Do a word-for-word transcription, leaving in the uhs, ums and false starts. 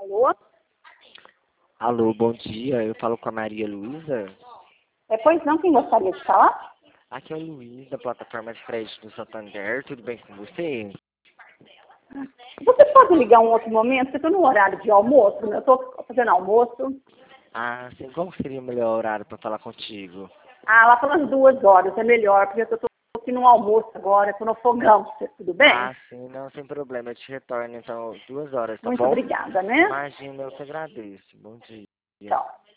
Alô? Alô, bom dia. Eu falo com a Maria Luísa. É, pois não, quem gostaria de falar? Aqui é o Luiz, da plataforma de crédito do Santander. Tudo bem com você? Você pode ligar um outro momento? Porque eu estou no horário de almoço, né? Eu estou fazendo almoço. Ah, sim. Qual seria o melhor horário para falar contigo? Ah, lá pelas duas horas é melhor, porque eu estou aqui no almoço agora, estou no fogão. Tudo bem? Ah, sim. Não, sem problema. Eu te retorno, então, duas horas, tá Muito bom? obrigada, né? Imagina, eu te agradeço. Bom dia. Tchau.